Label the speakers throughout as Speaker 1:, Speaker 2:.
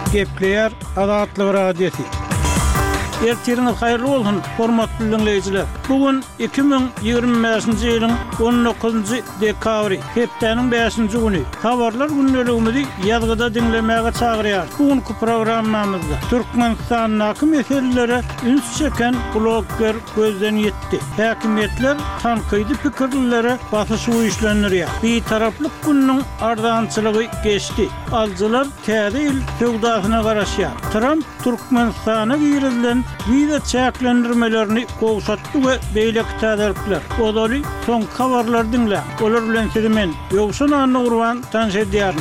Speaker 1: Gepleyer Adatlı Radyosu. Ertiriniz hayırlı olsun, hormatly dinleyijiler. Bugün 2025-nji ýylyň 19-njy dekabry, hepdeniň 5-nji güni. Habarlar günneligimizi ýazgyda dinlemäge çagyrýar. Bugünkü programmamyzda Türkmenistanyň meselelere üns çeken blogger gözden ýetdi. Häkimetler tankydy pikirlere basyş uýuşlanýar. Bir taraplyk günniň ardançylygy geçdi. Alçylar täze il töwdasyna garaşýar. Trump Türkmenistana girilen vize çäklendirmelerini gowşatdy we beýle täzelikler. Odaly soň habarlar dinle. Olar bilen sizimen ýogşan anyny urban tanş edýärin.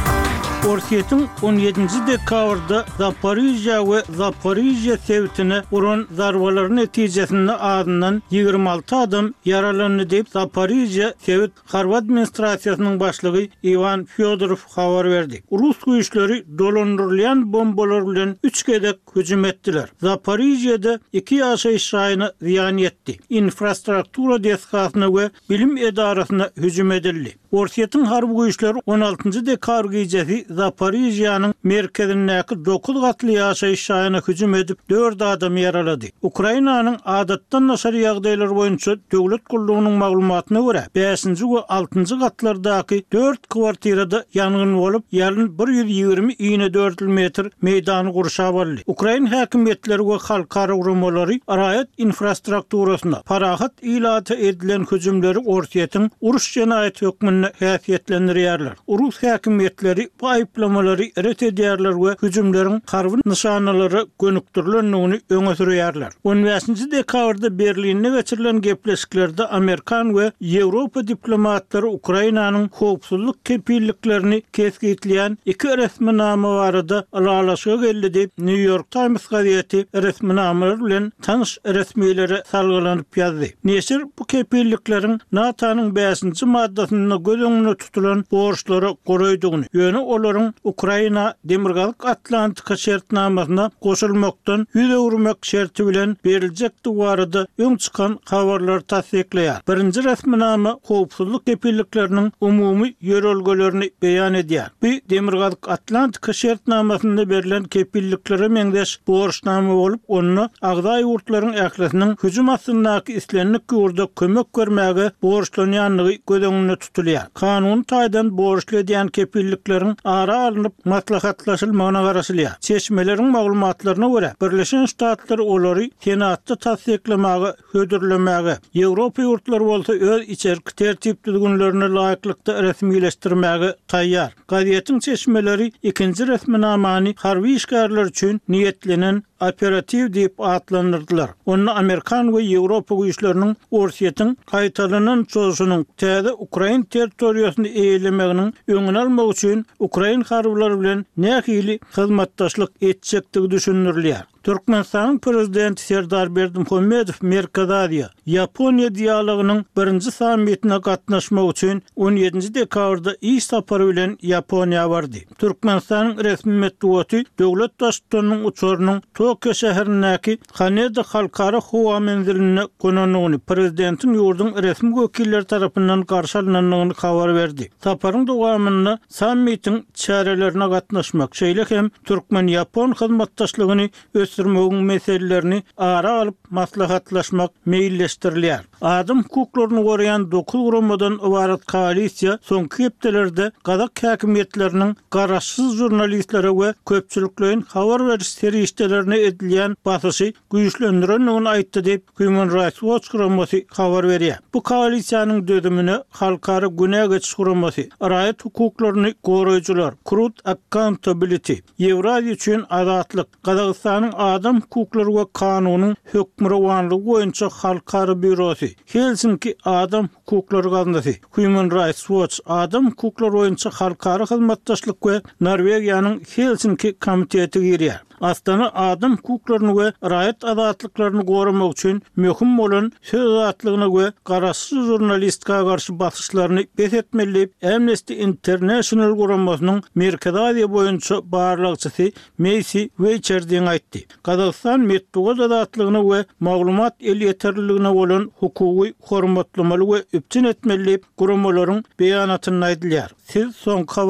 Speaker 1: Orsiýetiň 17-nji dekabrda Zaporizhia we Zaporizhia sewtine uran zarbalaryň netijesinde adından 26 adam yaralandy diýip Zaporizhia sewt harp administrasiýasynyň başlygy Ivan Fyodorov habar berdi. Rus güýçleri dolandyrylýan bombalar bilen 3 gedek hüjüm etdiler. Zaporizhia'da 2 ýaşaýyş raýonuny ziýan etdi. Infrastruktura deskasyna we bilim edarasyna hüjüm edildi. Orsiýetiň harp güýçleri 16-njy dekabr gecesi Zaporizhia'nın merkezindäki 9 gatly ýaşaýyş raýonuna hüjüm edip 4 adam yaralady. Ukrainanyň adatdan naşar ýagdaýlar boýunça döwlet gullugynyň maglumatyna görä 5-nji we 6-njy gatlardaky 4 kwartirada ýangyn bolup, ýalyn 120 iýne 4 metr meýdany gurşap aldy. Ukraina häkimetleri we halkara gurulmalary raýat infrastrukturasyna parahat ilata edilen hüjümleri Orsiýetiň uruş jenaýat hökmüne häsiýetlendirýärler. Rus häkimetleri bu aýplamary ret edýärler we hüjümleriň harby nişanalary gönükdirilendigini öňe sürýärler. 15-nji dekabrda Berlinde geçirilen gepleşiklerde Amerikan we Ýewropa diplomatlary Ukrainanyň howpsuzlyk kepilliklerini kesgitleýän 2 resminama barada aralaşyga geldi diýip New York Times gazeti resminamalary bilen tanış resmiýlere salgylanyp ýazdy. Neşir bu kepillikleriň NATO'nyň 5-nji maddasyna göz öňüne tutulan borçlary goraýdygyny, ýöne olaryň Ukraina demirgalyk Atlantika şertnamasyna goşulmakdan ýüz öwürmek şerti bilen beriljekdi barada öň çykan habarlar tasdikleýär. Birinji resminama howpsuzlyk kepillikleriniň umumy ýörelgelerini beýan edýär. Bu demirgalyk Atlantika şertnamasynda berilen kepilliklere meňdeş borçnama bolup, onu agda ýurtlaryň ählisiniň hüjüm astyndaky islenlik ýurda kömek görmäge borçlanýanlygy göz öňünde tutulýar. Kanun taýdan borçly edýän kepillikleriň ara alınıp maslahatlaşylmagyna garaşylýar. Çeşmeleriň maglumatlaryna görä, Birleşen Ştatlar olary Senatda tasdiklemäge, hödürlemäge, Ýewropa ýurtlary bolsa öz içerki tertip düzgünlerine laýyklykda resmileşdirmäge taýýar. Gazetiň çeşmeleri 2-nji resminamany harby işgärler üçin niýetlenen operativ diýip adlandyrdylar. Onu Amerikan we Ýewropa güýçleriniň Orsiýetiň gaýtalanan çözüşiniň täze Ukraina territoriýasyny eýlemeginiň öňüni almak üçin Ukraina harblary bilen nähili hyzmatdaşlyk etjekdigi düşünülýär. Türkmenistanyň prezidenti Serdar Berdimuhammedow Merkez Aziýa Ýaponiýa dialogynyň 1-nji sammitine gatnaşmak üçin 17-nji dekabrda iş sapary bilen Ýaponiýa bardy. Türkmenistanyň resmi medeniýeti döwlet başçysynyň uçurynyň Tokyo şäherindäki Haneda halkara howa menziline gonanyny prezidentiň ýurdun resmi wekilleri tarapyndan garşy alynanyny habar berdi. Saparyň dowamynda sammitiň çärelerine gatnaşmak, şeýle hem Türkmen-Ýapon hyzmatdaşlygyny ösürmegiň meselelerini ara alyp maslahatlaşmak meýilleşdirilýär. Adam hukuklaryny goraýan 9 guramadan ibarat koalisiýa soňky hepdelerde Gazak häkimetleriniň garaşsyz jurnalistlere we köpçülikleriň habar beriş serişdelerine edilýän basyşy güýçlendirendigini aýtdy diýip Human Rights Watch guramasy habar berýär. Bu koalisiýanyň dödümine halkara güne geçiş guramasy, raýat hukuklaryny goraýjylar, Crowd Accountability, Ýewraziýa üçin azatlyk, Gazakstanyň adam hukuklary we kanunyň hökmranlygy boýunça halkara bürosy, Helsinki adam hukuklary gazetesi, Human Rights Watch adam hukuklary boýunça halkara hyzmatdaşlyk we Norwegiýanyň Helsinki komiteti girýär. Astana adam hukuklaryny we raýat azatlyklaryny goramak üçin möhüm bolan söz azatlygyna we garaşsyz jurnalistika garşy basyşlaryny besetmelip Amnesty International guramasynyň Merkez Aziýa boýunça barlykçysy Macy Weicherdiň aýtdy. Gazakistan medeniýet azatlygyna we maglumat el ýeterliligine bolan hukuky hormatlamaly we üpçün etmeli guramalaryň beýanatyny aýdylýar. Siz soňky